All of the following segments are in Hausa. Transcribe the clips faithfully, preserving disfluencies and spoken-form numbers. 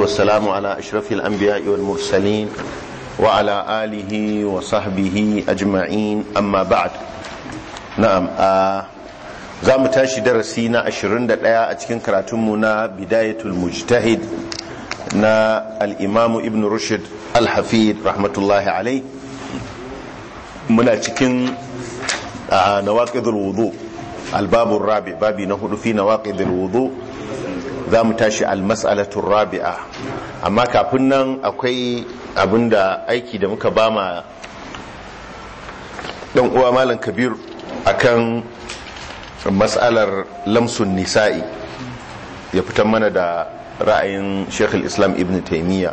والسلام على أشرف الأنبياء والمرسلين وعلى آله وصحبه أجمعين أما بعد. نعم za mu tashi darasi na ashirin da ɗaya a cikin karatunmu na bidayatul mujtahid na al'imamu ibn rushd al-hafid rahmatullahi alai. Muna cikin nawaqidul wudu albabun rabi babi na hudu fi nawaqidul wudu. Za mu tashi al-mas'alatul rabi'a, amma kafin nan akwai abinda aiki da muka bama dan uwa malam kabir akan mas'alar lamsun nisa'i, ya fitar mana da ra'ayin Sheikh Islam Ibn Taymiyyah.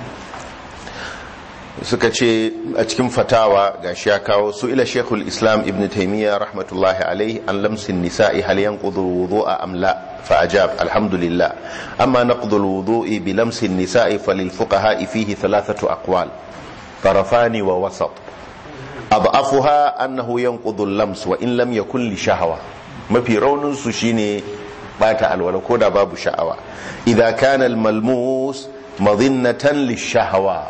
Suka ce a cikin fatawa gashi ya kawo su ila Sheikh Islam Ibn Taymiyyah rahmatullahi alaihi an lamsin nisa'i hal yanqudu al-wudu'a am la, fa ajab alhamdulillah. Amma naqdu al-wudu'i bi lamsin nisa'i falil fuqaha'i fihi thalathatu aqwal tarafani wa wasat. adhafuha annahu yanqudu al-lams wa in lam yakun li shahwa. mafi raunin su shine bata alwala ko da babu sha'awa. idza kana al-malmus madhinnatan lish-shahwa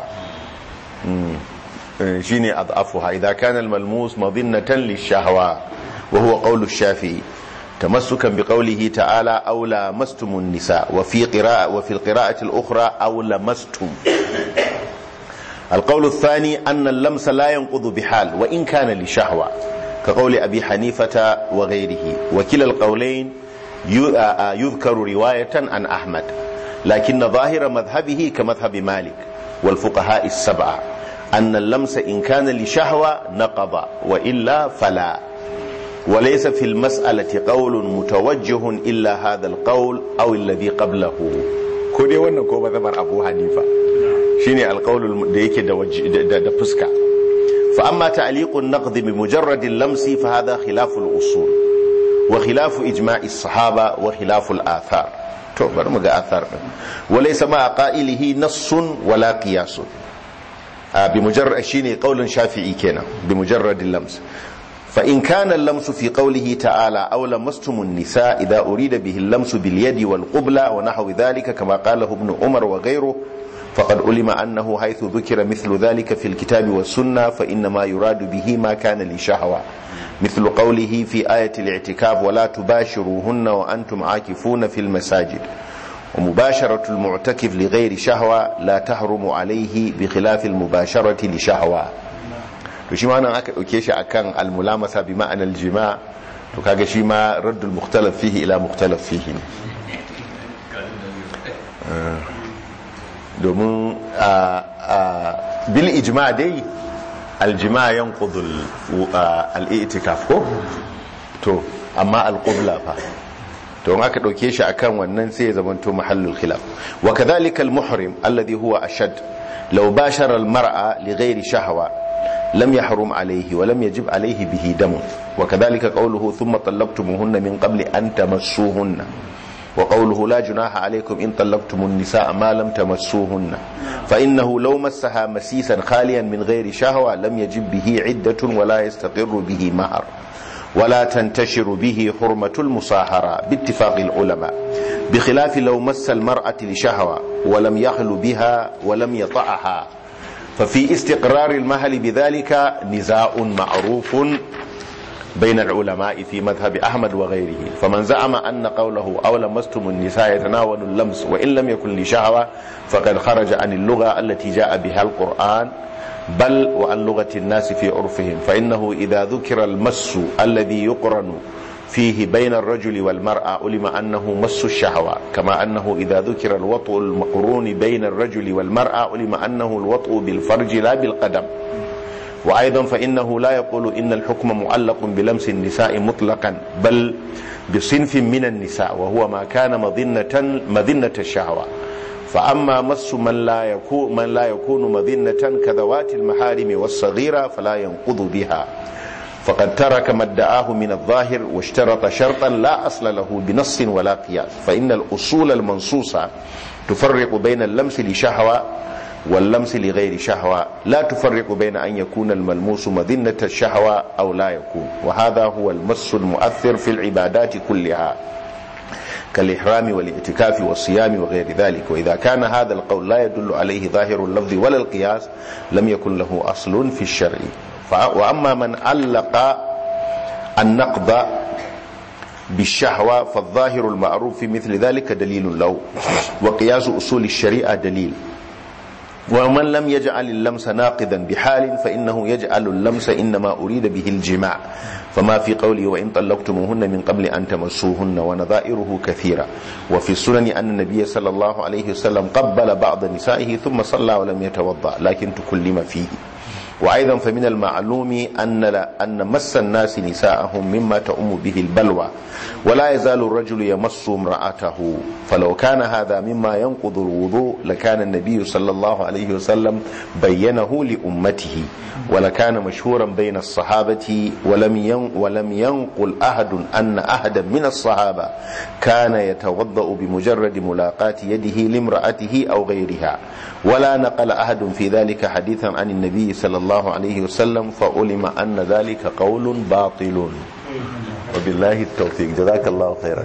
shine adhafuha idza kana al-malmus madhinnatan lish-shahwa wa huwa qawlu ash-shafi'i tamassukan biqawlihi ta'ala aw lamastumun nisa wa fi qira'a wa fi al-qira'ati al-ukhra aw lamastum. القول الثاني أن اللمس لا ينقض بحال وإن كان لشهوة كقول أبي حنيفة وغيره، وكلا القولين يذكر رواية عن أحمد، لكن ظاهر مذهبه كمذهب مالك والفقهاء السبعة أن اللمس إن كان لشهوة نقض وإلا فلا، وليس في المسألة قول متوجه إلا هذا القول أو الذي قبله. كودي وانا كوبا ذمر أبو حنيفة shine alqaulul da yake da da fuska. Fa amma ta'liqun naqd bi mujarrad al-lamsi fa hadha khilafu al-usul wa khilafu ijma'i as-sahaba wa khilafu al-athar. To bar mu ga athar din. Wa laysa ma qa'ilihi nassun wala qiyasun. Bi mujarrad shine qaulun shafi'i kenan bi mujarrad al-lams. Fa in kana al-lamsu fi qawlihi ta'ala aw lamastum an-nisa idha urida bihi al-lamsu bil yadi wal qubla wa nahwi dhalika kama qalahu ibn Umar wa ghayruhu فقد علم أنه حيث ذكر مثل ذلك في الكتاب والسنة فإنما يراد به ما كان لشهوة، مثل قوله في آية الاعتكاف ولا تباشروهن وأنتم عاكفون في المساجد، ومباشرة المعتكف لغير شهوة لا تحرم عليه بخلاف المباشرة لشهوة. وشي معنى أكيش أكان الملامسة بمعنى الجماع، وكاك شي ما رد المختلف فيه إلى مختلف فيه. آه. domin bil ijma dai aljima yanqudu al-i'tikaf ko to amma al-qibla fa to in aka dauke shi akan wannan sai ya zamanto mahallul khilaf. wa kadhalika al-muhrim alladhi huwa ashad law bashara al-mar'a li ghayri shahwa lam yahrum alayhi wa lam yajib alayhi bihi damun. wa kadhalika qawluhu thumma talaqtumuhunna min qabli an tamassuhunna وقوله لا جناح عليكم إن طلقتم النساء ما لم تمسوهن، فإنه لو مسها مسيسا خاليا من غير شهوة لم يجب به عدة ولا يستقر به مهر ولا تنتشر به حرمة المصاهرة باتفاق العلماء، بخلاف لو مس المرأة لشهوة ولم يخل بها ولم يطعها، ففي استقرار المهل بذلك نزاع معروف بين العلماء في مذهب أحمد وغيره. فمن زعم أن قوله أو لمستم النساء يتناول اللمس وإن لم يكن لشهوة فقد خرج عن اللغة التي جاء بها القرآن بل وعن لغة الناس في عرفهم، فإنه إذا ذكر المس الذي يقرن فيه بين الرجل والمرأة علم أنه مس الشهوة، كما أنه إذا ذكر الوطء المقرون بين الرجل والمرأة علم أنه الوطء بالفرج لا بالقدم. وأيضا فإنه لا يقول إن الحكم معلق بلمس النساء مطلقا بل بصنف من النساء وهو ما كان مظنة مظنة الشهوة. فأما مس من لا يكون من لا يكون مظنة كذوات المحارم والصغيرة فلا ينقض بها، فقد ترك ما ادعاه من الظاهر واشترط شرطا لا أصل له بنص ولا قياس. فإن الأصول المنصوصة تفرق بين اللمس لشهوة واللمس لغير شهوة، لا تفرق بين أن يكون الملموس مذنة الشهوة أو لا يكون، وهذا هو المس المؤثر في العبادات كلها. كالإحرام والاعتكاف والصيام وغير ذلك. وإذا كان هذا القول لا يدل عليه ظاهر اللفظ ولا القياس لم يكن له أصل في الشرع. وأما من علق النقض بالشهوة فالظاهر المعروف في مثل ذلك دليل له، وقياس أصول الشريعة دليل. ومن لم يجعل اللمس ناقضا بحال فإنه يجعل اللمس إنما أريد به الجماع، فما في قوله وإن طلقتموهن من قبل أن تمسوهن ونظائره كثيرة. وفي السنن أن النبي صلى الله عليه وسلم قبل بعض نسائه ثم صلى ولم يتوضأ لكن تكلم فيه. وأيضا فمن المعلوم أن, أن مس الناس نساءهم مما تؤم به البلوى، ولا يزال الرجل يمس امرأته، فلو كان هذا مما ينقض الوضوء لكان النبي صلى الله عليه وسلم بينه لأمته، ولكان مشهورا بين الصحابة، ولم ولم ينقل أحد أن أحدا من الصحابة كان يتوضأ بمجرد ملاقاة يده لامرأته أو غيرها، ولا نقل أحد في ذلك حديثا عن النبي صلى الله عليه وسلم، فعلم أن ذلك قول باطل. وبالله التوفيق، جزاك الله خيرا.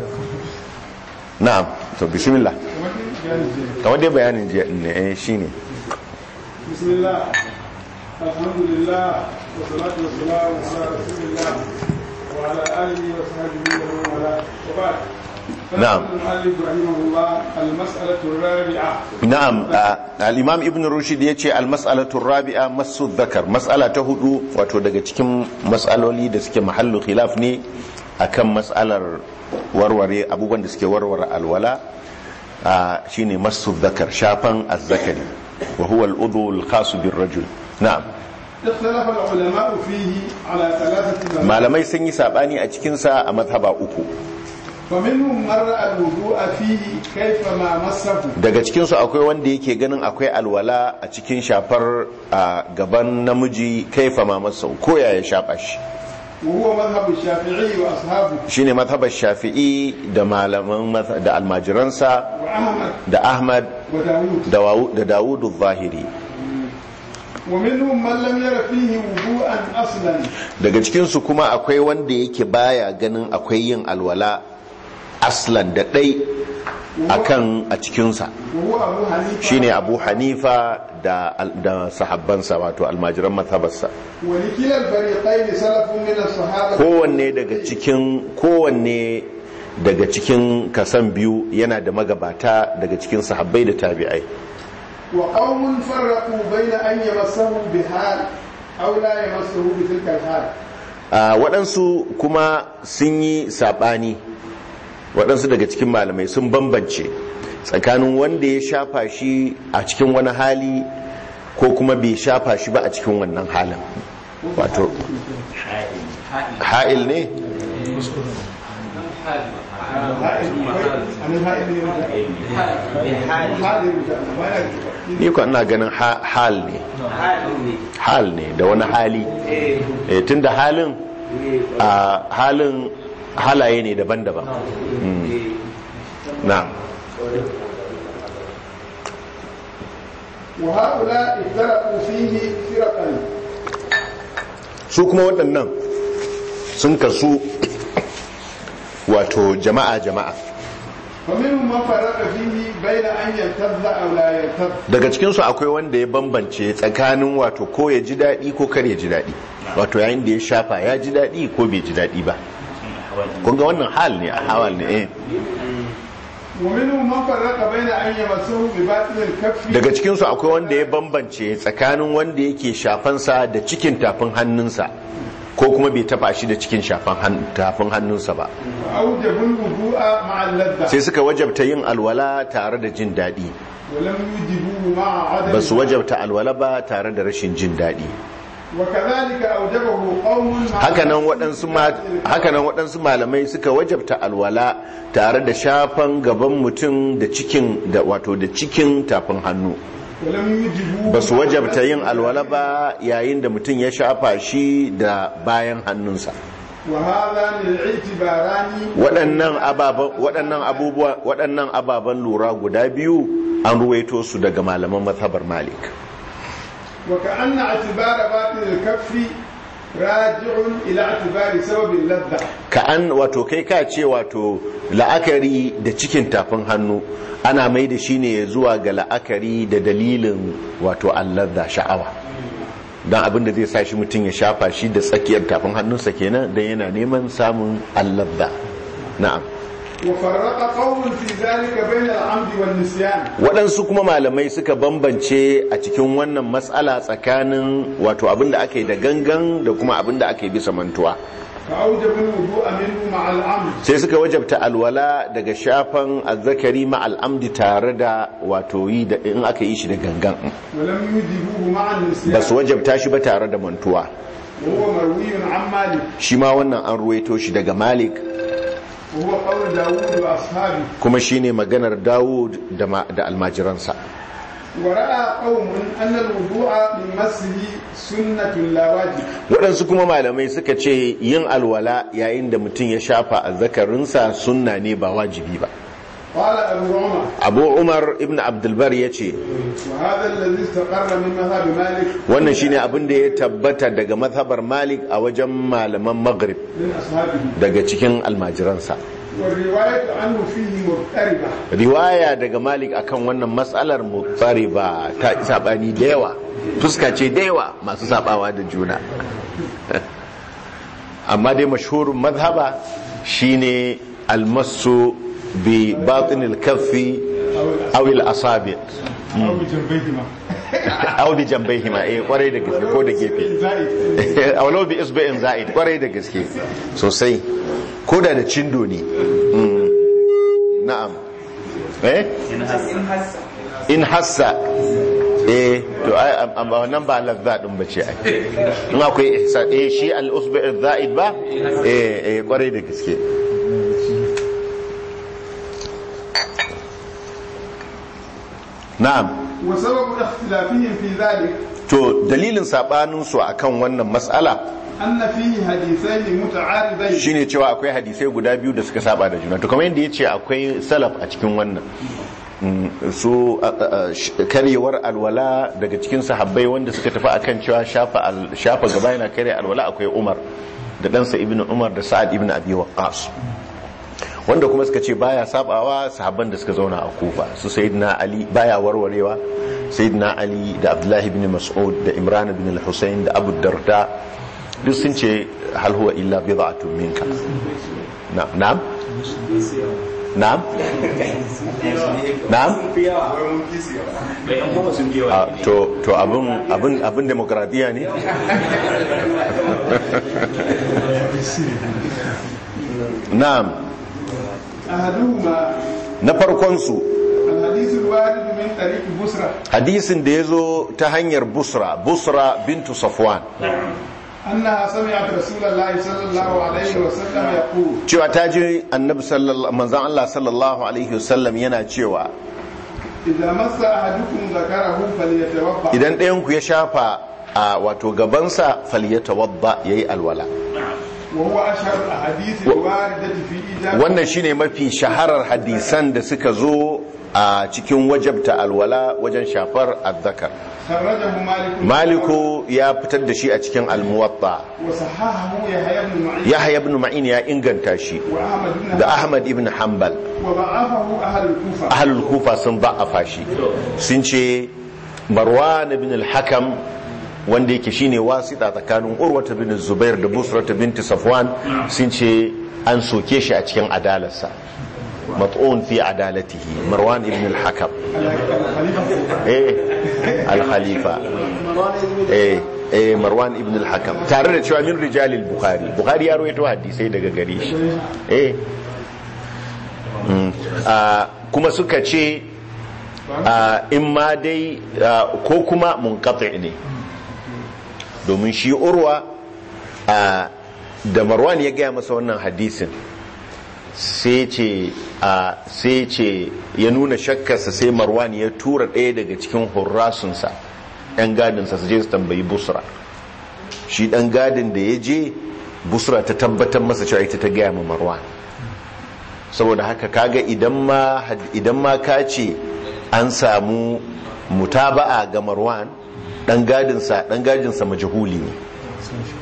نعم، بسم الله. كما دي بيان شيني. بسم الله، الحمد لله، والصلاة والسلام على رسول الله وعلى آله وصحبه ومن والاه، وبعد. نعم. المؤلف رحمه الله المسألة الرابعة. نعم، الإمام ابن رشد yace المسألة الرابعة مس الذكر. مسألة ta hudu wato daga cikin mas'aloli da suke mahallu khilaf ne akan mas'alar warware abubuwan da suke warware alwala, shine masu dhakar, shafan azzakari, wa huwa al-udhu al-khas bir-rajul. Na'am. اختلف العلماء فيه على ثلاثة مذاهب. malamai sun yi sabani a cikin sa a mazhaba uku. فمنهم من رأى الوضوء فيه كيف ما مسه. daga cikin su akwai wanda yake ganin akwai alwala a cikin shafar gaban namiji kaifa ma masa ko ya ya shafa shi. وهو مذهب الشافعي وأصحابه. shine mazhabar Shafi'i da malaman da almajiransa da Ahmad da Dawud al-Zahiri. ومنهم من لم ير فيه وضوءا أصلا. daga cikin su kuma akwai wanda yake baya ganin akwai yin alwala aslan da dai akan a cikinsa, shine Abu Hanifa da da sahabbansa wato almajiran mazhabarsa. kowanne daga cikin kowanne daga cikin kasan biyu yana da magabata daga cikin sahabbai da tabi'ai. wa qaumun farraqu bayna an yamassahu bihal aw la yamassahu bi tilka al-hal. waɗansu kuma sun yi sabani, waɗansu daga cikin malamai sun bambance tsakanin wanda ya shafa shi a cikin wani hali ko kuma bai shafa shi ba a cikin wannan halin. Wato ha'il ne? ni ko ina ganin hal ne, hal ne da wani hali, tun da halin a halin halaye ne daban-daban. na'am. su kuma waɗannan sun kasu wato jama'a jama'a. daga cikinsu akwai wanda ya bambance tsakanin wato ko ya ji daɗi ko kar ya ji daɗi, wato yayin da ya shafa ya ji daɗi ko bai ji daɗi ba. kun ga wannan hal ne a hawal ne eh daga cikinsu akwai wanda ya bambance tsakanin wanda yake shafansa da cikin tafin hannunsa ko kuma bai taba shi da cikin tafin hannunsa ba, sai suka wajabta yin alwala tare da jin daɗi, ba su wajabta alwala ba tare da rashin jin daɗi. hakanan waɗansu malamai suka wajabta alwala tare da shafan gaban mutum da cikin da wato da cikin tafin hannu, ba su wajabta yin alwala ba yayin da mutum ya shafa shi da bayan hannunsa. waɗannan ababen lura guda biyu an ruwaito su daga malaman mazhabar Malik. وكأن اعتبار باطن الكف raji'un ila atibari sababin ladda ka an wato kai ka ce wato la'akari da cikin tafin hannu ana mai da shi ne zuwa ga la'akari da dalilin wato alladda sha'awa don abin da zai sa shi mutum ya shafa shi da tsakiyar tafin hannunsa kenan don yana neman samun alladda. Na'am. وفرق قوم في ذلك بين العمد والنسيان waɗansu kuma malamai suka bambance a cikin wannan matsala tsakanin wato abinda ake da gangan da kuma abinda ake bisa mantuwa sai suka wajabta alwala daga shafan azzakari ma al'amdi tare da wato yi da in aka yi shi da gangan ba su wajabta shi ba tare da mantuwa shi ma wannan an ruwaito shi daga Malik kuma shi ne maganar Dawud da almajiransa. waɗansu kuma malamai suka ce yin alwala yayin da mutum ya shafa azzakarinsa sunna ne ba wajibi ba. abu umar ibn abdulbar ya ce wannan shine abin da ya tabbata daga mazhabar Malik a wajen malaman maghrib daga cikin almajiransa. riwaya daga Malik akan wannan matsalar muttariba ta sabani da yawa, fuska ce da yawa masu sabawa da juna amma dai mashhurin mazhaba shine almasu bi batin al-kaffi aw al-asabi aw bi jambayhima eh kwarai da gaske ko da gefe aw law bi isba'in za'id kwarai da gaske sosai ko da da cindo ne. Na'am. eh in hassa eh to ai amma nan ba lazza din bace ai in akwai ihsa eh shi al-usbu' za'id ba eh eh kwarai da gaske. Na'am. wa sababu ikhtilafihim fi dhalik to dalilin sabanin su akan wannan mas'ala anna fihi hadithain muta'aridain shine cewa akwai hadisai guda biyu da suka saba da juna to kamar yadda yace akwai salaf a cikin wannan su karyewar alwala daga cikin sahabbai wanda suka tafi akan cewa shafa shafa gaba yana kare alwala akwai Umar da ɗansa Ibn Umar da Sa'ad ibn Abi Waqqas wanda kuma suka ce baya sabawa sahabban da suka zauna a Kufa su Sayyidina Ali baya warwarewa Sayyidina Ali da Abdullah ibn Mas'ud da Imran ibn al-Husayn da Abu Darda duk sun ce hal huwa illa bid'atun minka. Na'am na'am na'am to to abun abun abun demokradiya ne. Na'am. Na farkonsu hadisin da ya zo ta hanyar busra busra bintu safwan cewa ta ji annabi manzan Allah sallallahu alaihi wasallam yana cewa idan ɗayanku ya shafa a wato gabansa falyatawadda yayi alwala. wannan shine mafi shaharar hadisan da suka zo a cikin wajabta alwala wajen shafar azzakar. Maliku ya fitar da shi a cikin almuwatta, Yahya ibn Ma'in ya inganta shi da Ahmad ibn Hanbal. ahlul Kufa sun ba'afa shi sun ce Marwan ibn al-Hakam wanda yake shine wasita tsakanin Urwata bin Zubair da Busrata binti Safwan sun ce an soke shi a cikin adalarsa, mat'un fi adalatihi. Marwan ibn al-Hakam eh al-Khalifa eh eh Marwan ibn al-Hakam tare da cewa min rijal al-Bukhari Bukhari ya rawaito hadisai daga gare shi eh kuma suka ce in ma dai ko kuma munqati ne, domin shi Urwa da Marwan ya gaya masa wannan hadisin sai ce sai ce ya nuna shakkarsa, sai Marwan ya tura ɗaya daga cikin hurrasunsa ɗan gadinsa su je su tambayi Busra. Shi ɗan gadin da ya je Busra ta tabbatar masa cewa ita ta gaya ma Marwan. Saboda haka kaga idan ma idan ma ka ce an samu mutaba'a ga Marwan, dan gadinsa dan gadinsa majhuli ne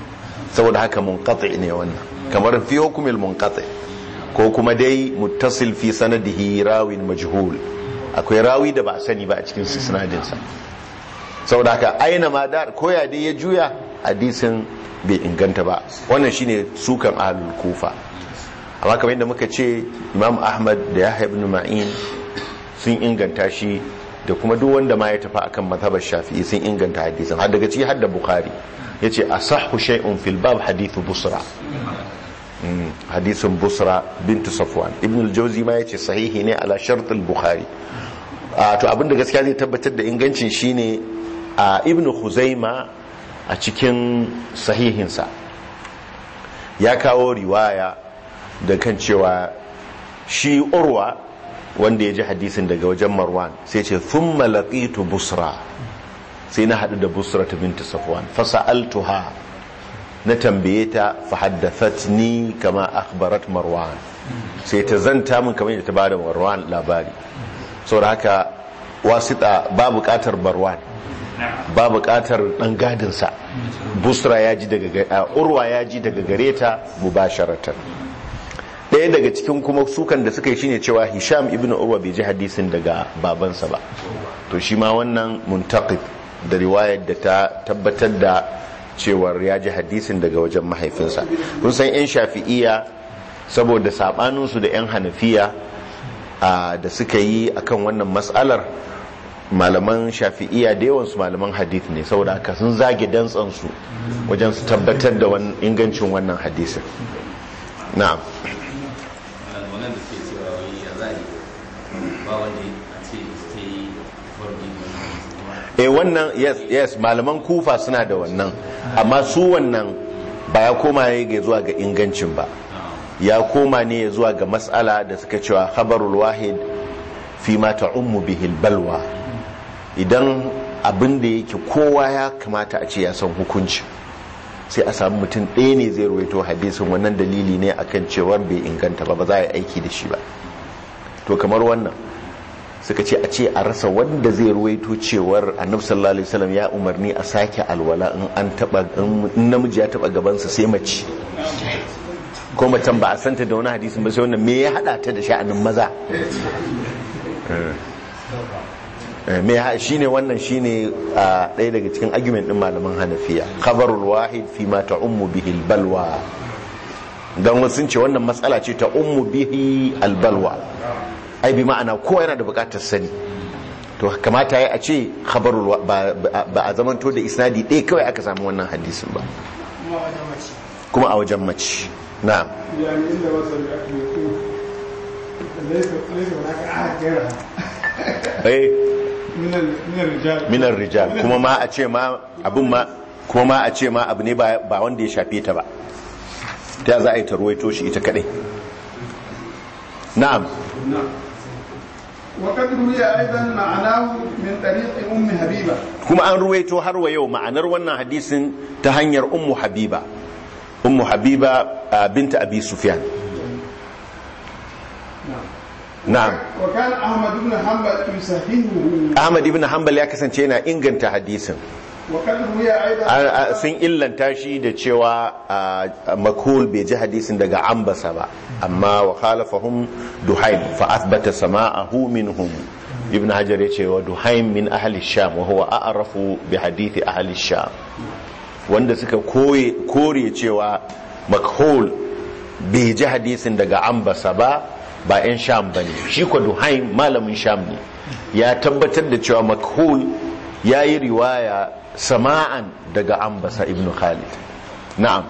saboda haka munqati ne wannan, kamar fi hukumil munqati, ko kuma dai muttasil fi sanadihi rawin majhul, akwai rawi da ba a sani ba a cikin sanadin sa, saboda haka aina ma da koya dai ya juya hadisin bai inganta ba. Wannan shine sukan ahlul kufa. Amma kamar yadda muka ce Imam Ahmad da Yahya ibn Ma'in sun inganta shi, da kuma duk wanda ma ya tafi akan mazhabar Shafi'i sun inganta hadisin, har daga ciki har da Bukhari yace asahhu shay'un fil bab hadithu Busra, hadisin Busra bint Safwan. Ibn al-Jawzi ma yace sahihi ne ala shart al-Bukhari. To abinda gaskiya zai tabbatar da ingancin shine Ibn Khuzaima a cikin sahihinsa ya kawo riwaya da kan cewa shi Urwa wanda ya ji hadisin daga wajen Marwan sai ce thumma laqitu Busra, sai na hadu da Busra ta binti Safwan fa sa'altuha, na tambaye ta fa haddathatni kama akhbarat Marwan, sai ta zanta min kamar yadda ta bada Marwan labari. saboda haka wasita ba buƙatar Marwan, ba buƙatar dan gadin sa. Busra ya ji daga Urwa ya ji daga gareta mubasharatan. Ɗaya daga cikin kuma sukan da suka yi shine cewa Hisham ibn Urwa bai ji hadisin daga babansa ba, to shi ma wannan muntaqid da riwayar da ta tabbatar da cewar ya ji hadisin daga wajen mahaifinsa. Kun san yan Shafi'iyya saboda sabaninsu da yan Hanafiya da suka yi akan wannan mas'alar, malaman Shafi'iyya da yawansu malaman hadith ne, saboda haka sun zage dantsansu wajen su tabbatar da ingancin wannan hadisin. Na'am. eh wannan yes yes malaman Kufa suna da wannan, amma su wannan ba ya koma ne ga zuwa ga ingancin ba, ya koma ne zuwa ga mas'ala da suka cewa khabarul wahid fi ma ta'ummu bihi balwa. Idan abin da yake kowa ya kamata a ce ya san hukunci, sai a samu mutum ɗaya ne zai ruwaito hadisin, wannan dalili ne akan cewar bai inganta ba, ba za a yi aiki da shi ba. To kamar wannan suka ce a ce a rasa wanda zai ruwaito cewar annabi sallallahu alaihi wasallam ya umarni a sake alwala in an taba in namiji ya taba gabansa sai mace, ko macen ba a santa da wani hadisin ba sai wannan, me ya hada ta da sha'anin maza? me ya shine wannan shine ɗaya daga cikin argument din malaman Hanafiya, khabarul wahid fi ma ta'ummu bihi albalwa. dan wasu sun ce wannan matsala ce ta ummu bihi albalwa, ai bi ma'ana kowa yana da bukatar sani. To kamata ya a ce khabarul ba a zamanto da isnadi ɗaya kawai aka samu wannan hadisin ba, kuma a wajen mace. Na'am. يعني إلا وصل يقول ليس ليس هناك أحد غيرها. إيه. من من الرجال. من الرجال. كما ما أشي ما أبو ما كما ما أشي ما أبني با با وندي شافي تبا. تازا أي تروي توش إتكلم. نعم. نعم. وقد روي أيضا معناه من طريق أم حبيبة. كما أن رويته هروا يوم معنى روانا حديث تهنير أم حبيبة. أم حبيبة بنت أبي سفيان. نعم. وكان أحمد بن حنبل يصححه. أحمد بن حنبل يا كسان تينا إنجن تحديثا. وقد روي أيضا. سن إلا تاشي ده شوا مكهول بيجي حديث ده عنبسة با. أما وخالفهم دحيم فأثبت سماعه منهم. ابن حجر يقول ودحيم من أهل الشام وهو أعرف بحديث أهل الشام. wanda suka kore cewa makhul bai ji hadisin daga ambasa ba ba 'yan sham ba ne, shi kwa duhaim malamin sham ne, ya tabbatar da cewa makhul ya yi riwaya sama'an daga ambasa ibn khalid. Na'am.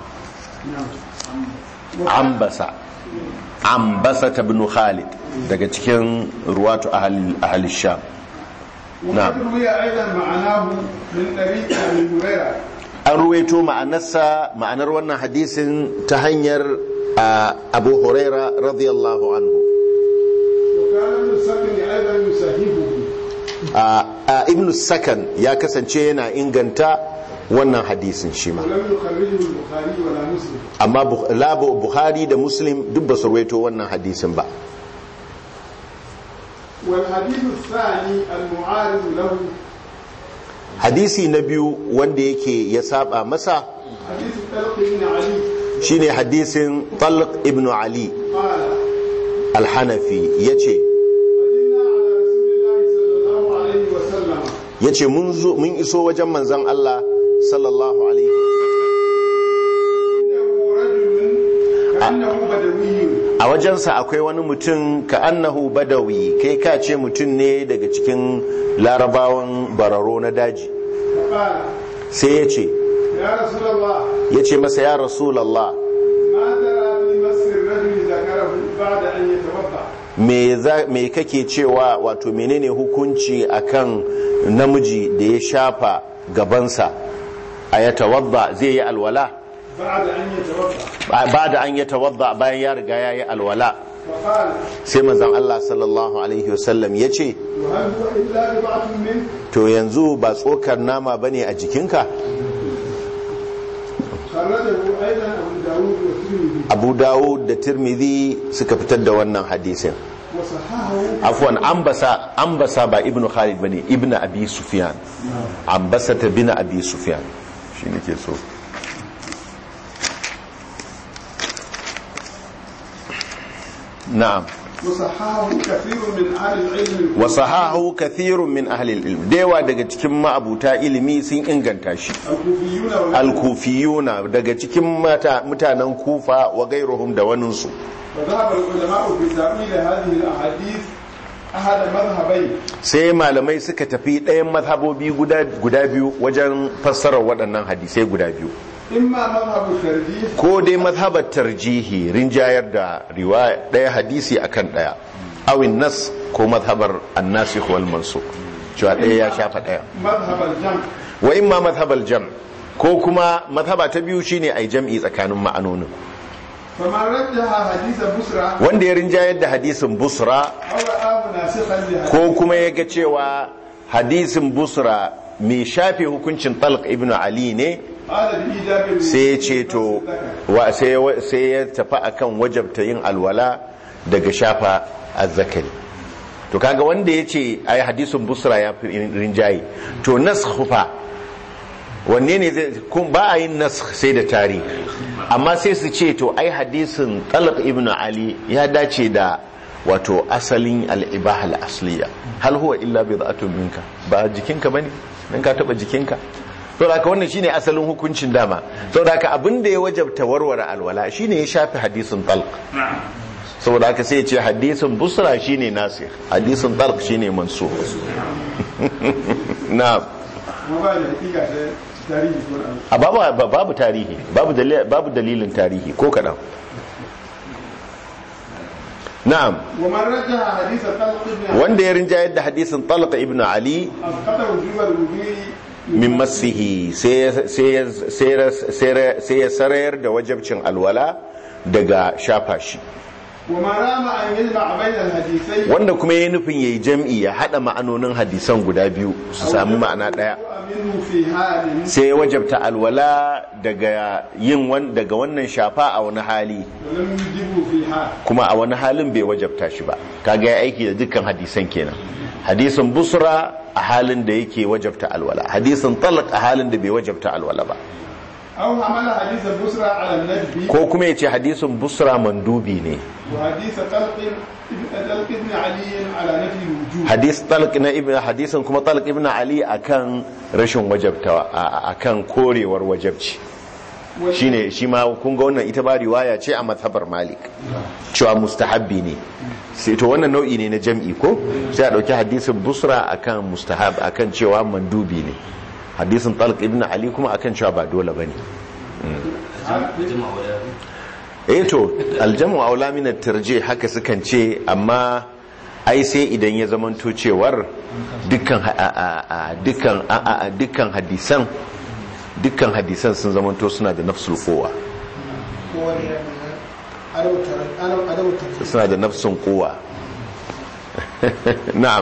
ambasa ambasa ta ibn khalid daga cikin ruwatu ahli sham. Na'am. An ruwaito ma'anarsa ma'anar wannan hadisin ta hanyar Abu Huraira radiyallahu anhu. Ibn Sakan ya kasance yana inganta wannan hadisin shi ma, amma labu Bukhari da Muslim duk ba su ruwaito wannan hadisin ba. Hadisi na biyu wanda yake ya saba masa shine hadisin Talq ibn Ali al-Hanafi yace yace mun zo mun iso wajen manzon Allah sallallahu alaihi a wajensa akwai wani mutum ka annahu badawi kai ka ce mutum ne daga cikin larabawan bararo na daji sai ya ce ya ce masa ya rasulallah me kake cewa wato menene hukunci akan namiji da ya shafa gabansa a ya tawadda zai yi alwala ba da an yi tawadda bayan ya riga ya yi alwala sai manzon Allah sallallahu alaihi wasallam ya ce to yanzu ba tsokar nama bane a jikinka. Abu Dawud da Tirmidhi suka fitar da wannan hadisin. Afwan ambasa ambasa ba Ibn Khalid bane Ibn Abi Sufyan. Ambasa ta bin Abi Sufyan shi ne ke so. Na'am. wasahahu kathirun min ahli al-ilm dewa daga cikin ma'abuta ilimi sun inganta shi al-kufiyuna daga cikin mutanen Kufa wa gairuhum da waninsu sai malamai suka tafi ɗayan mazhabobi guda biyu wajen fassarar waɗannan hadisai guda biyu ko dai mazhabar tarjihi rinjayar da riwaya ɗaya hadisi akan ɗaya awin nas ko mazhabar annasikh wal mansukh cewa ɗaya ya shafa ɗaya wa imma mazhabar jam ko kuma mazhaba ta biyu shine ai jam'i tsakanin ma'anonin wanda ya rinjayar da hadisin busra ko kuma ya ga cewa hadisin busra mai shafe hukuncin Talq ibn Ali ne sai ya ce to sai ya tafi akan wajabta yin alwala daga shafa azzakari to kaga wanda ya ce ai hadisin busra ya fi rinjaye to naskh fa wanne ne zai ba a yin naskh sai da tarihi amma sai su ce to ai hadisin Talq ibn Ali ya dace da wato asalin al-ibaha al-asliya hal huwa illa bid'atun minka ba jikinka bane dan ka taba jikinka saboda haka wannan shine asalin hukuncin dama saboda haka abinda ya wajabta warware alwala shine ya shafi hadisin Talq saboda haka sai ya ce hadisin busra shine nasikh hadisin Talq shine mansukh na'am a babu babu tarihi babu dalilin babu dalilin tarihi ko kadan na'am wanda ya rinjayar da hadisin Talq ibn Ali min masihi sai ya sarayar da wajabcin alwala daga shafa shi wanda kuma ya nufin ya yi jam'i ya haɗa ma'anonin hadisan guda biyu su sami ma'ana ɗaya sai ya wajabta alwala daga yin daga wannan shafa a wani hali kuma a wani halin bai wajabta shi ba kaga ya aiki da dukkan hadisan kenan hadisin busra a halin da yake wajabta alwala hadisin Talq a halin da bai wajabta alwala ba ko kuma ya ce hadisin busra mandubi ne hadisin kuma Talq ibn Ali akan rashin wajabta akan korewar wajabci shine shi ma kun ga wannan ita ba riwaya ce a mazhabar Malik cewa mustahabbi ne sai to wannan nau'i ne na jam'i ko sai a dauki hadisin busra akan mustahab akan cewa mandubi ne hadisin Talq ibn Ali kuma akan cewa ba dole bane eh to aljamu aula min at-tarjih haka sukan ce amma ai sai idan ya zamanto cewar dukkan dukkan dukkan hadisan dukkan hadisan sun zamanto suna da nafsul quwa suna da nafsun quwa na'am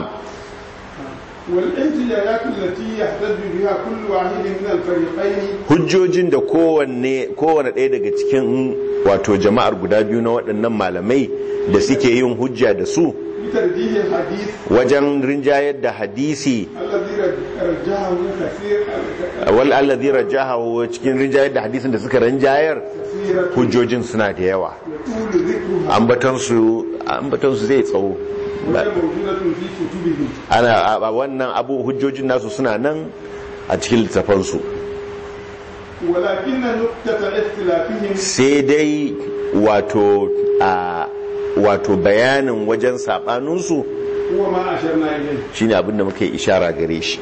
hujjojin da kowanne kowanne ɗaya daga cikin wato jama'ar guda biyu na waɗannan malamai da suke yin hujja da su wajen rinjayar da hadisi wal alladhi rajahu cikin rinjayar da hadisin da suka rinjayar hujjojin suna da yawa ambatan su ambatan su zai tsawo ana wannan abu hujjojin nasu suna nan a cikin littafan su sai dai wato a wato bayanin wajen sabanin su shine abinda muka yi ishara gare shi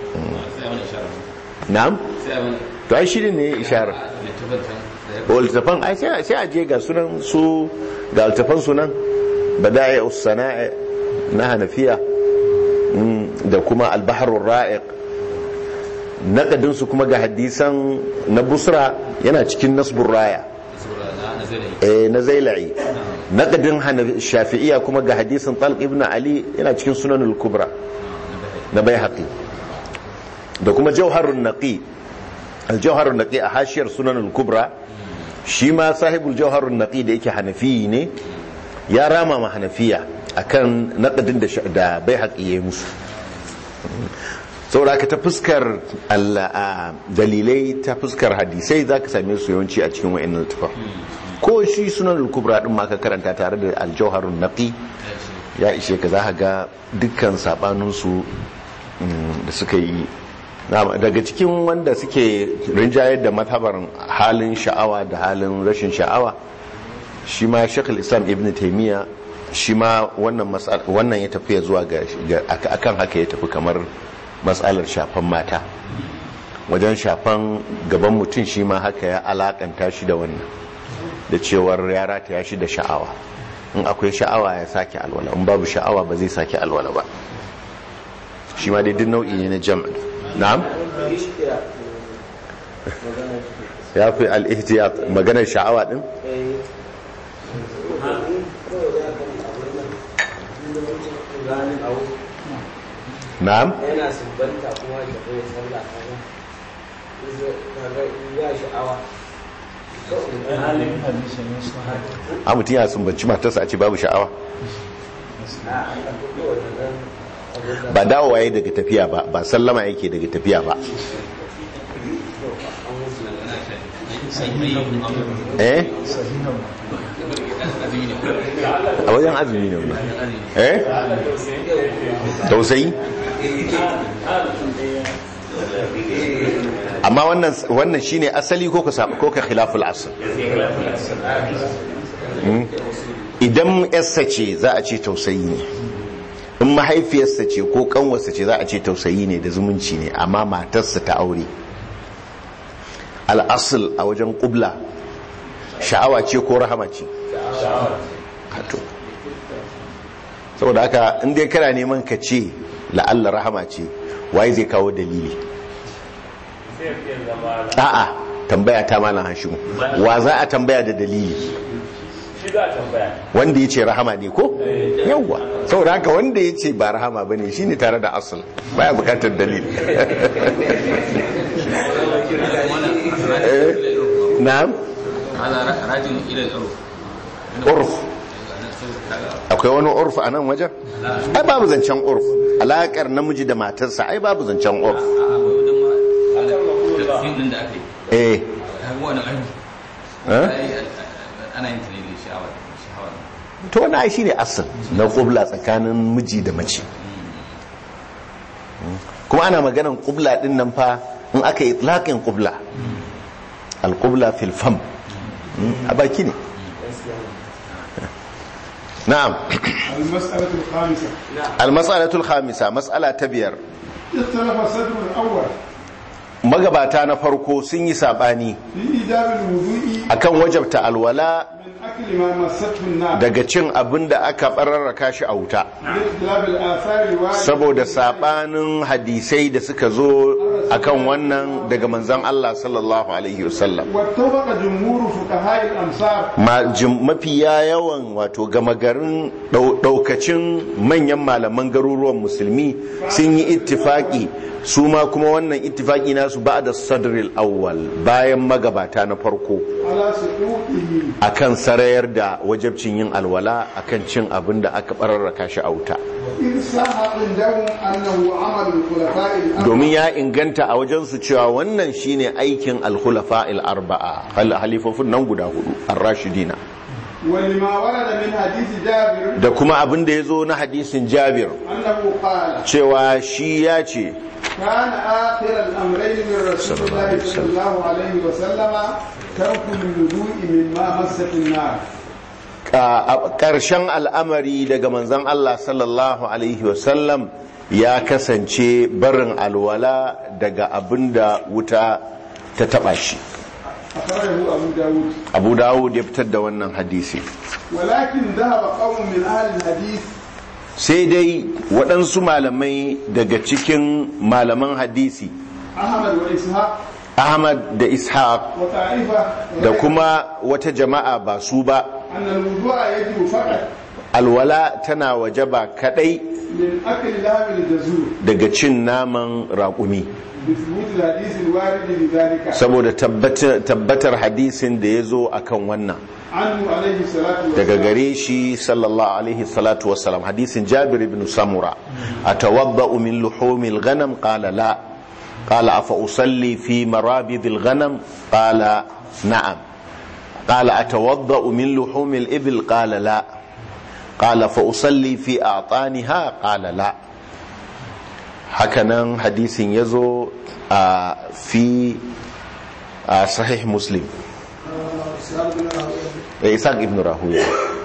na'am to ai shi ne ishara o littafan ai sai a je ga sunan su ga littafan sunan bada'i us-sana'i na Hanafiya da kuma al-bahrur ra'iq naqadin su kuma ga hadisan na Busra yana cikin nasbur raya eh na Zailai naqadin Shafi'iyya kuma ga hadisin Talq ibn Ali yana cikin sunanul kubra na Baihaqi da kuma Jawharun Naqi al-Jawharun Naqi a hashiyar sunanul kubra shi ma sahibul Jawharun Naqi da yake Hanafi ne ya rama ma Hanafiya akan naqadin da da Baihaqi yayi musu saboda ka ta fuskar dalilai ta fuskar hadisai zaka same su yawanci a cikin wayannan littafan ko shi sunan al-kubra din ma ka karanta tare da al-jawharun naqi ya ishe ka zaka ga dukkan sabanin su da suka yi daga cikin wanda suke rinjayar da mazhabar halin sha'awa da halin rashin sha'awa shi ma Sheikh al-Islam Ibn Taymiyyah shi ma wannan mas'ala wannan ya tafi zuwa ga akan haka ya tafi kamar matsalar shafan mata wajen shafan gaban mutum shi ma haka ya alakanta shi da wannan da cewar ya rataya shi da sha'awa in akwai sha'awa ya sake alwala in babu sha'awa ba zai sake alwala ba shi ma dai duk nau'i ne na jam'i na'am ya fi al-ihtiyat maganar sha'awa din na'am yana sumbanta kuma da kai sallah kana ya sha'awa a mutum ya sumbanci matarsa a ce babu sha'awa ba dawowa ya daga tafiya ba ba sallama yake daga tafiya ba eh a wajen azumi ne wannan eh tausayi amma wannan wannan shine asali ko ka saba ko ka khilaful asl idan yarsa ce za a ce tausayi ne in mahaifiyarsa ce ko kanwarsa ce za a ce tausayi ne da zumunci ne amma matarsa ta aure al-asl a wajen qibla sha'awa ce ko rahama ce hato saboda haka in dai kana neman ka ce la'alla rahama ce waye zai kawo dalili a'a tambaya ta malam Hashimu wa za a tambaya da dalili wanda ya ce rahama ne ko yawwa saboda haka wanda ya ce ba rahama ba ne shine tare da asal baya bukatar dalili na'am urf akwai wani urf a nan wajen ai babu zancen urf alakar namiji da matarsa ai babu zancen urf eh to wani ai shine asal na qubla tsakanin miji da mace kuma ana maganan qubla din nan fa in aka yi itlaqin qubla al-qubla fil fam a baki ne na'am al-mas'alatu al-khamisa al-mas'alatu al-khamisa mas'ala ta biyar ikhtalafa sadr al-awwal magabata na farko sun yi sabani fi ijab al-wudu'i akan wajabta alwala min akli ma massathu an-nar daga cin abin da aka bararraka shi a wuta ikhtilaf al-athar al-warid saboda sabanin hadisai da suka zo akan wannan daga manzon Allah sallallahu alaihi wasallam wa tawaqa jumhur fuqaha al-amsar mafiya yawan wato gama garin daukacin manyan malaman garuruwan musulmi sun yi ittifaki su ma kuma wannan ittifaki nasu ba'da sadril awwal bayan magabata na farko على سقوطه akan sarayar da wajabcin yin alwala akan cin abin da aka bararraka shi a wuta إذ صح عندهم أنه عمل الخلفاء الأربعة domin ya inganta a wajensu cewa wannan shine aikin al-khulafa al-arba'a halifofin nan guda hudu ar-rashidina ولما ورد من حديث جابر da kuma abin da yazo na hadisin Jabir أنه قال cewa shi ya ce كان آخر الأمرين من رسول الله صلى الله عليه وسلم ترك الوضوء مما مست النار a ƙarshen al'amari daga manzon Allah sallallahu alaihi wasallam ya kasance barin alwala daga abin da wuta ta taba shi أخرجه أبو داود Abu Dawud ya fitar da wannan hadisi ولكن ذهب قوم من أهل الحديث sai dai waɗansu malamai daga cikin malaman hadisi أحمد وإسحاق Ahmad da Ishaq وطائفة da kuma wata jama'a ba su ba أن الوضوء يجب فقط alwala tana wajaba kadai من أكل لحم الجزور daga cin naman raƙumi بثبوت الحديث الوارد بذلك saboda tabbatar tabbatar hadisin da ya zo akan wannan عنه عليه الصلاة daga والسلام gare shi sallallahu alaihi salatu wassalam hadisin Jabir ibn Samura atawadda'u min luhumil ghanam qala la qala afa usalli fi marabidil ghanam qala na'am qala atawadda'u min luhumil ibil qala la qala fa usalli fi a'taniha qala la hakanan hadisin yazo a fi a sahih Muslim Isaac ibn Rahuya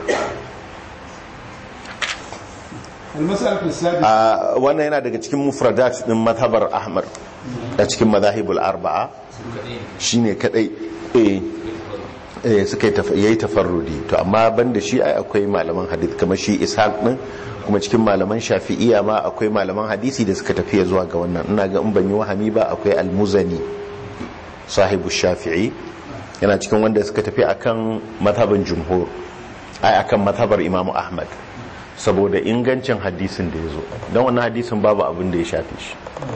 المسألة السادسة a wannan yana daga cikin mufradat din mazhabar Ahmad a cikin madahibul arba'a shine kadai eh eh suka yi taf- yayi tafarrudi to amma banda shi ai akwai malaman hadith kamar shi Ishaq din kuma cikin malaman Shafi'iyya ma akwai malaman hadisi da suka tafiya zuwa ga wannan ina ga in ban yi wahami ba akwai al-Muzani sahibu Shafi'i yana cikin wanda suka tafi akan mazhabin jumhur ai akan mazhabar Imam Ahmad saboda ingancin hadisin da ya zo don wannan hadisin babu abin da ya shafe shi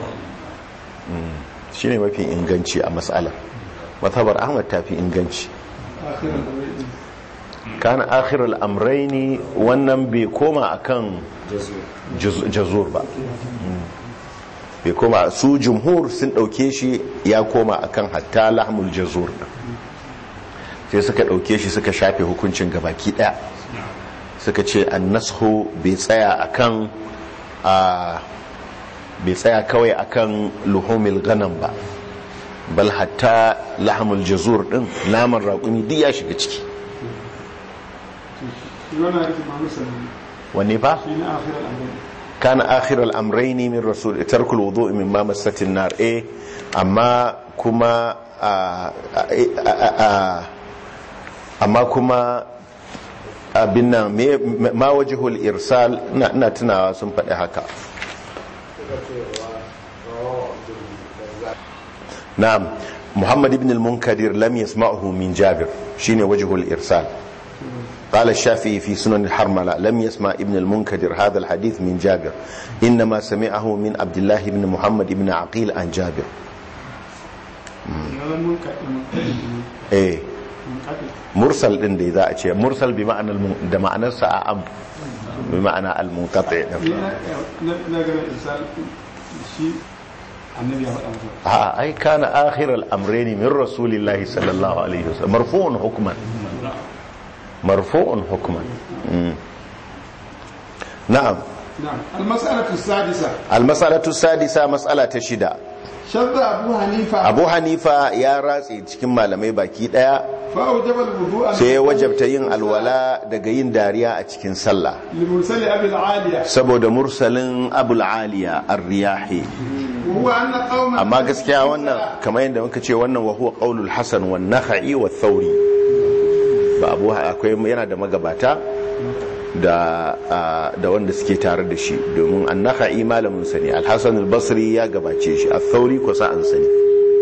shi ne mafi inganci a matsala mazhabar Ahmad ta fi inganci آخر الأمرين kana akhirul amraini wannan bai koma akan juz- jazur ba bai koma su jumhur sun dauke shi ya koma akan hatta lahmul jazur sai suka dauke shi suka shafe hukuncin gabaki daya suka ce annashu bai tsaya akan a bai tsaya kawai akan luhumil ghanam ba bal hatta lahmul jazur din naman raƙumi duk ya shiga ciki وانا عرفت مع مسلم wanne fa حين آخر الأمرين كان آخر الأمرين من رسول ترك الوضوء مما مست النار إيه أما كما آه آه آه أما كما abinnan ma wajihul irsal ina tunawa sun faɗi haka na'am Muhammad ibn al-Munkadir lam yasma'hu min Jabir shine wajihul irsal قال الشافعي في سنن الحرملة لم يسمع ابن المنكدر هذا الحديث من جابر إنما سمعه من عبد الله بن محمد بن عقيل عن جابر هذا منكر إيه منكر mursal din da za a ce mursal bi ma'anar da ma'anarsa a am bi ma'ana al-munqati na ga misal shi annabi ya faɗa masa a ai kana akhir al-amrayn min rasulillahi sallallahu alaihi wasallam marfu'un hukman marfu'un hukman na'am na'am al-mas'alatu as-sadisa al-mas'alatu as-sadisa mas'ala ta shida shadda Abu Hanifa Abu Hanifa ya ratse cikin malamai baki daya fa awjaba al-wudu'a sai ya wajabta yin alwala daga yin dariya a cikin sallah li mursali Abi al-Aliya saboda mursalin Abul Aliya ar-Riyahi huwa anna qauman amma gaskiya wannan kamar yadda muka ce wannan wa huwa qaulul Hasan wan Nakhai wa Thawri ba abu akwai yana da magabata da da wanda suke tare da shi domin an-Nakhai malamin sa ne al-Hasan al-Basri ya gabace shi al-Thawri ko sa'an sa ne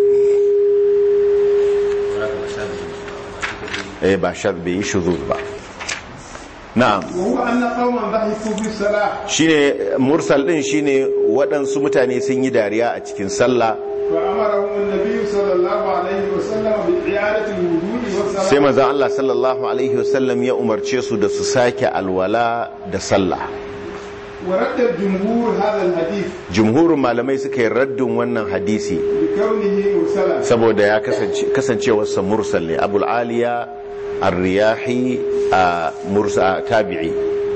eh ba shar bai yi shuzuz ba na'am huwa anna qauman dhahiku fi salah shine mursal din shine waɗansu mutane sun yi dariya a cikin sallah فأمرهم النبي صلى الله عليه وسلم بإعادة الوضوء والصلاة. sai manzon Allah sallallahu alaihi wasallam ya umarce su da su sake alwala da sallah. ورد الجمهور هذا الحديث. Jumhurin malamai suka yi raddin wannan hadisi بكونه مرسلا. saboda ya kasance kasancewarsa mursal ne. Abul Aliya Ar-Riyahi a mursa tabi'i.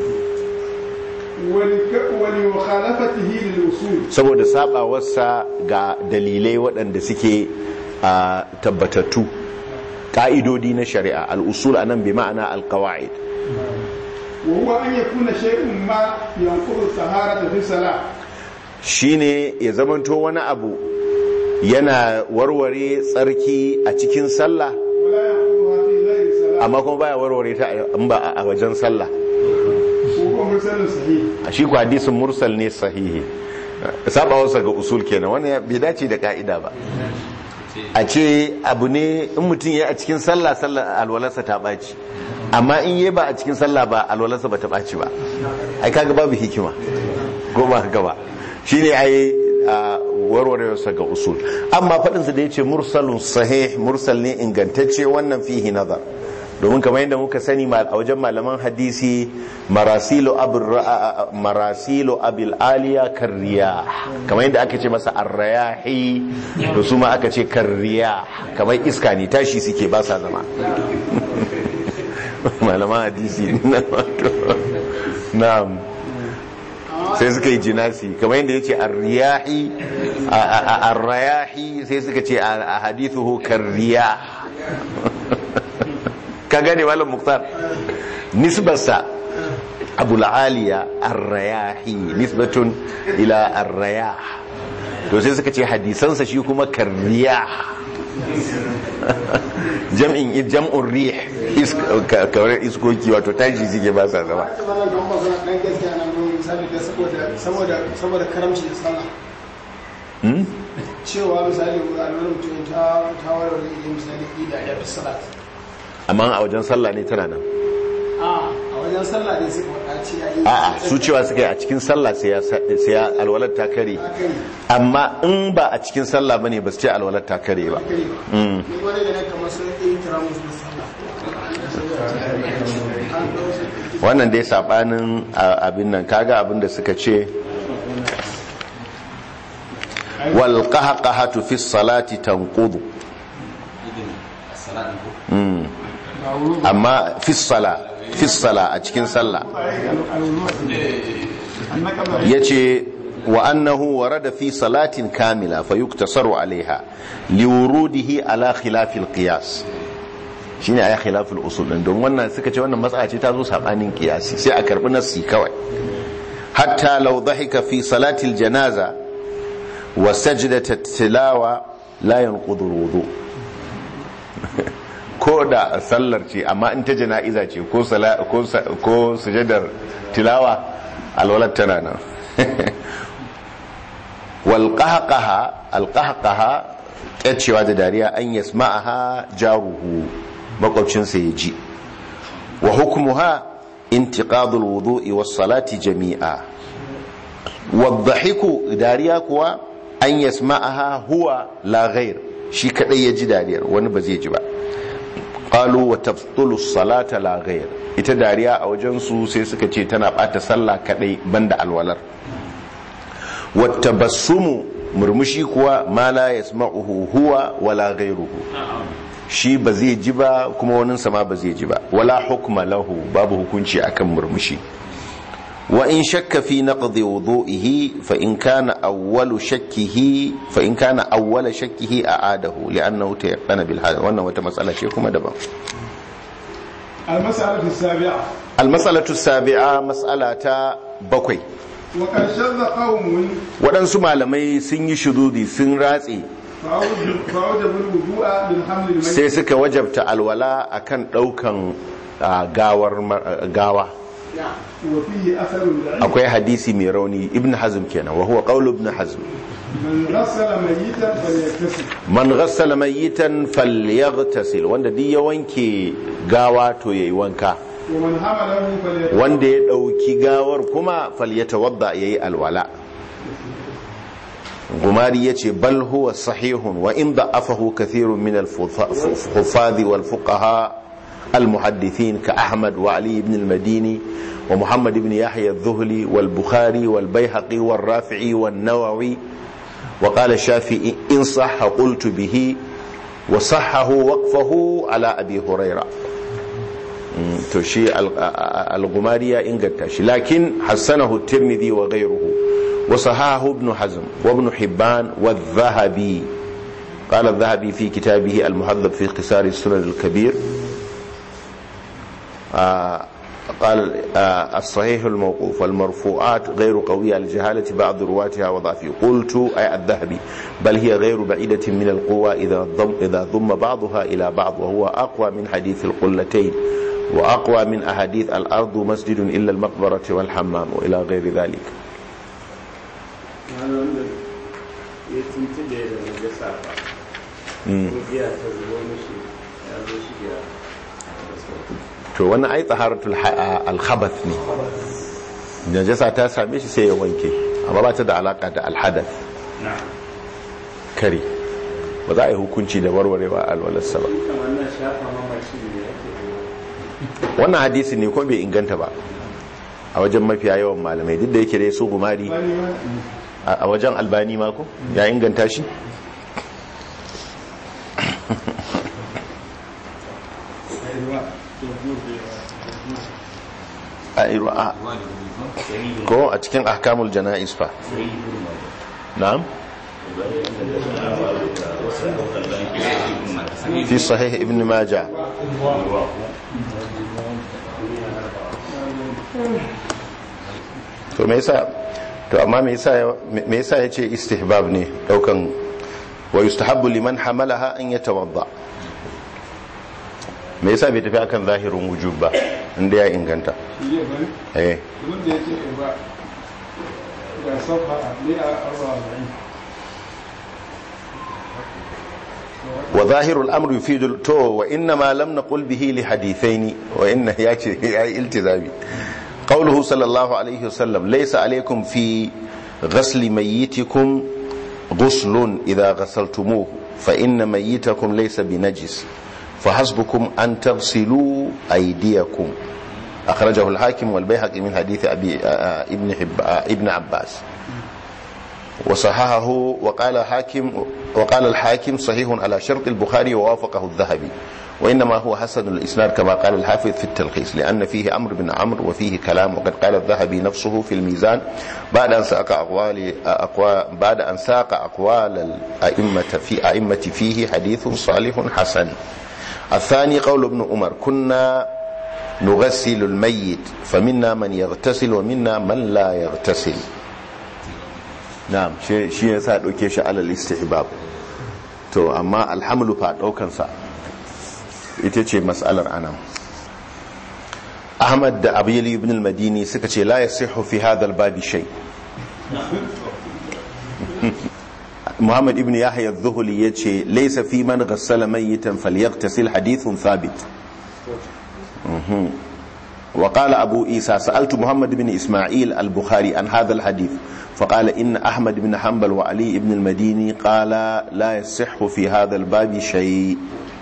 ولمخالفته للأصول. saboda sabawarsa ga dalilai waɗanda suke a tabbatattu ƙa'idodi na shari'a. al-usul anan bi ma'ana al-qawaid. وهو أن يكون شيء ما ينقض الطهارة في الصلاة. shine ya zamanto wani abu yana warware tsarki a cikin sallah ولا ينقضها في غير الصلاة. amma kuma baya warware ta in ba a wajen sallah. وهو مرسل صحيح. a shi ku hadisin mursal ne sahihi. sabawarsa ga usul kenan wannan bai dace da ka'ida ba. a ce abu ne in mutum ya a cikin sallah sallah alwalarsa ta ɓaci, amma in yi ba a cikin sallah ba alwalarsa ba ta ɓaci ba. ai kaga babu hikima ko ba haka ba. shine ai warwarewarsa ga usul. amma faɗinsa da ya ce mursalun sahih, mursal ne ingantacce, wannan fihi nazar. domin kamar yadda muka sani a wajen malaman hadisi marasilu abil aliya karriya, kamar yadda aka ce masa arrayahi da su ma aka ce karriya, kamar iska ne tashi suke ba sa zama. malaman hadisi na'am sai suka yi jinasi kamar yadda ya ce arriyahi arrayahi sai suka ce a hadithu karriya. ka gane malam muktar nisbarsa abul aliya arrayahi nisbatun ila arrayah, to sai suka ce hadisansa shi kuma karriya. jam'in jam'un rih kawai iskoki wato taji suke ba sa zama. saboda karamci da sallah cewa misali alwala mutum ta warware idan misali ida ya fi salat, amma a wajen sallah ne tana nan. a wajen sallah ne suka wadace yayi a'a su cewa suka yi a cikin sallah sai ya sai ya alwalar ta kare, amma in ba a cikin sallah bane ba su ce alwalar ta kare ba. ni wani da kamar sun yi kira musu sallah. wannan dai sabanin abin nan kaga abin da suka ce wal qahqahatu fi salati tanqudu, amma fi sala fi sala a cikin sallah yace wa annahu warada fi salatin kamila fayuktasaru alaiha liwurudihi ala khilafil qiyas. shine ayi khilaful usul din don wannan suka ce wannan matsala ce ta zo sabanin qiyasi sai a karbi nassi kawai. hatta law dhahika fi salatil janaza wa sajdat tilawa la yanqudu wudu. ko da sallar ce amma in ta jana'iza ce ko ko sujadar tilawa alwalat tana nan. wal qahqaha al qahqaha kacewa da dariya an yasma'aha jaruhu, makwabcinsa ya ji. wa hukmuha intiqadul wudu'i was salati jami'a. wadhahiku dariya kuwa an yasma'aha huwa la ghair, shi kadai ya ji dariyar wani ba zai ji ba. qalu wa tabtulu salata la ghair, ita dariya a wajen su sai suka ce tana bata sallah kadai banda alwalar. wa tabassumu murmushi kuwa ma la yasma'uhu huwa wala ghairuhu, shi ba zai ji ba kuma wani sama ba zai ji ba. wala hukma lahu, babu hukunci akan murmushi. wa in shakka fi naqdi wudu'ihi fa in kana awwalu shakkihi fa in kana awwala shakkihi a'adahu li'annahu tayaqqana bil hal. wannan wata matsala ce kuma daban. al-mas'alatu as-sabi'a al-mas'alatu as-sabi'a mas'alata bakwai. wa qad shadda qaumun, waɗansu malamai sun yi shududi sun ratse fa'awjabul wudu'a bil haml al-mayyit, sai suka wajabta alwala akan daukan gawar gawa. wa fihi atharun da'if. akwai hadisi mai rauni, ibn hazm kenan, wa huwa qawlu ibn hazm. man ghassala mayyitan falyaghtasil, man ghassala mayyitan falyaghtasil, wanda duk ya wanke gawa to yayi wanka. wa man hamalahu falyatawadda, wanda ya dauki gawar kuma falyatawadda yayi alwala. gumari yace bal huwa sahihun wa in da'afahu kathirun min al-huffaz wal fuqaha al-muhaddithin ka Ahmad wa Ali ibn al-Madini wa Muhammad ibn Yahya al-Dhuhli wal Bukhari wal Bayhaqi wal Rafi'i wal Nawawi wa qala Shafi'i in sahha qultu bihi wa sahhahu waqfahu ala Abi Hurairah. to shi al-Gumari ya inganta shi, lakin hassanahu at-Tirmidhi wa ghayruhu وصححه ابن حزم وابن حبان والذهبي. قال الذهبي في كتابه المهذب في اختصار السنن الكبير آه قال آه الصحيح الموقوف والمرفوعات غير قوية لجهالة بعض رواتها وضعفه. قلت أي الذهبي بل هي غير بعيدة من القوة إذا ضم, إذا ضم بعضها إلى بعض، وهو أقوى من حديث القلتين وأقوى من أحاديث الأرض مسجد إلا المقبرة والحمام وإلى غير ذلك. ya tuntube da najasa ba giya ta zuwa mishi ya zo shi ya to wannan ai taharatul al-khabath ne, najasa ta same shi sai ya wanke, amma ba ta da alaka da al-hadath kare, ba za a yi hukunci da warwarewa alwalarsa ba. Wannan hadisi ne ko bai inganta ba a wajen mafiya yawan malamai, duk da yake dai su Gumari a wajen Albani ma ko ya inganta shi. a ko a cikin ahkamul jana'is fa na'am fi sahih ibn majah. to me yasa to amma me yasa me yasa yace istihbab ne daukan wa yustahabbu liman hamalaha an yatawadda, me yasa bai tafi akan zahirin wujub ba inda ya inganta eh wanda yake ba da safa ne a arba'in wa zahirul amr yufidu to wa inna ma lam naqul bihi li hadithaini wa inna yace yayi iltizami. قوله صلى الله عليه وسلم ليس عليكم في غسل ميتكم غسل إذا غسلتموه فإن ميتكم ليس بنجس فحسبكم أن تغسلوا أيديكم. أخرجه الحاكم والبيهقي من حديث أبي ابن, حب ابن عباس وصححه. وقال حاكم وقال الحاكم صحيح على شرط البخاري ووافقه الذهبي، وإنما هو حسن الإسناد كما قال الحافظ في التلخيص لأن فيه عمرو بن عمرو وفيه كلام. وقد قال الذهبي نفسه في الميزان بعد أن ساق أقوال أقوال بعد أن ساق أقوال الأئمة في أئمة فيه حديث صالح حسن. الثاني قول ابن عمر كنا نغسل الميت فمنا من يغتسل ومنا من لا يغتسل. نعم شيء يسا دوke shi alal istihbab. to amma alhamlu fa daukan sa ita ce mas'alar anan. Ahmad da Abu Yali ibn al-Madini suka ce la yasihu fi hadha al-bab shay. Muhammad ibn Yahya az-Zuhli yace laysa fi man ghassala mayyitan falyaghtasil hadithun thabit. وقال أبو إيسى سألت محمد بن إسماعيل البخاري عن هذا الحديث فقال إن أحمد بن حنبل وعلي بن المديني قال لا يصح في هذا الباب شيء.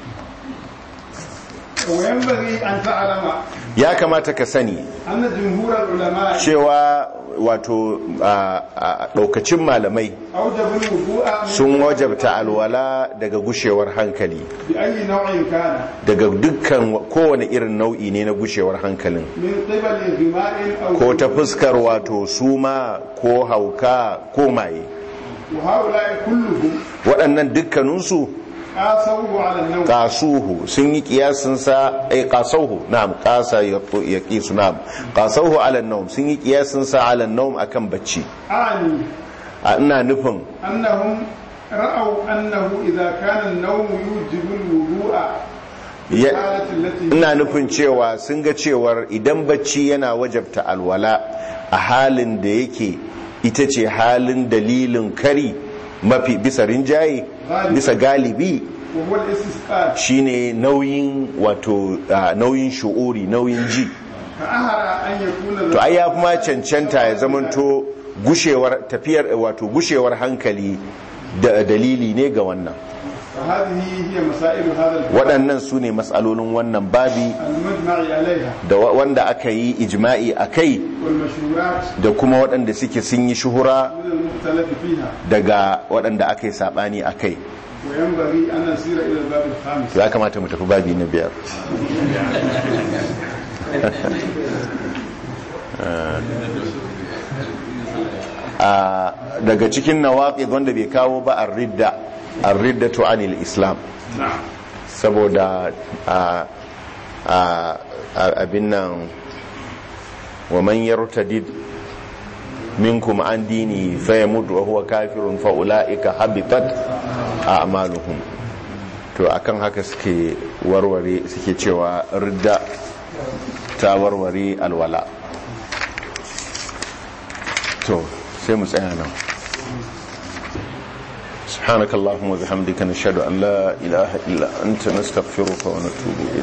وينبغي أن تعلم ya kamata ka sani أن جمهور العلماء cewa wato daukacin malamai أوجب الوضوء sun wajabta alwala daga gushewar hankali بأي نوع كان daga dukkan kowane irin nau'i ne na gushewar hankalin, من قبل غماء أو ko ta fuskar wato suma ko hauka ko maye. وهؤلاء كلهم waɗannan dukkaninsu قاسوه على النوم qasuhu sun yi kiyasin sa ay qasauhu na'am qasa yaqisu na'am qasauhu ala an-nawm sun yi kiyasin sa ala an-nawm akan bacci. أعني a ina nufin أنهم رأوا أنه إذا كان النوم يوجب الوضوء ya- الحالة التي ina nufin cewa sun ga cewar idan bacci yana wajabta alwala a halin da yake ita ce halin dalilin kari mafi bisa rinjaye bisa galibi وهو الاستسقاء shine nauyin wato ah, nauyin shu'uri nauyin ji. فأهر أن يكون to ai ya kuma cancanta ya zamanto gushewar tafiyar wato gushewar hankali da dalili ne ga wannan. Waɗannan su ne matsalolin wannan babi da wanda aka yi ijma'i a kai da kuma waɗanda suke sun yi shuhura daga waɗanda aka yi saɓani a kai. Ya kamata mu tafi babi na biyar. Daga cikin nawaqid wanda bai kawo ba ar-ridda ar-riddatu anil islam, saboda abin nan wa man yartadid minkum an dini fayamut wa huwa kafirun fa ulaika habitat a'maluhum. To akan haka suke warware suke cewa ridda ta warware alwala. To sai mu tsaya nan. سبحانك اللهم وبحمدك نشهد أن لا إله إلا أنت نستغفرك ونتوب إليك.